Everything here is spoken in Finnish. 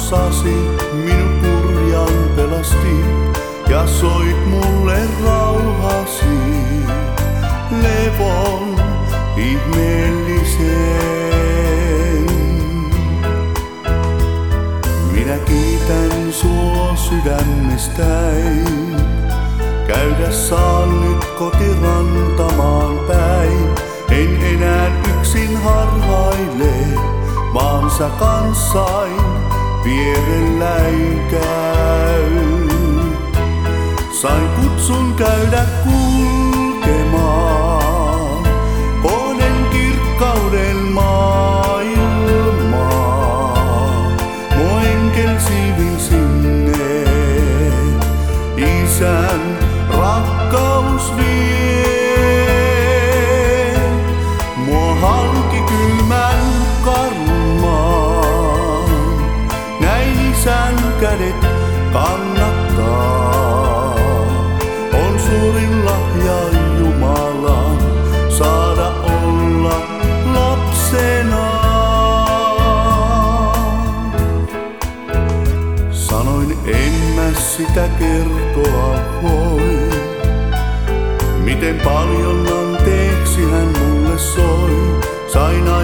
armossasi minut kurjan pelasti ja soit mulle rauhasi levon ihmeellisen. Minä kiitän sua sydämestäin, käydä saan nyt kotirantamaan päin. En enää yksin harhaile, vaan sä kanssain vierelläin käy. Sain kutsun käydä kulkemaan kohden kirkkauden maailmaa. Mua enkelsiivin sinne, Isän rakkaus vie. Mua halki kylmän karmaan, näin Isän kädet kannattaa. On suurin lahja Jumalan saada olla lapsena. Sanoin en mä sitä kertoa voi, miten paljon anteeksi hän mulle soi. Sain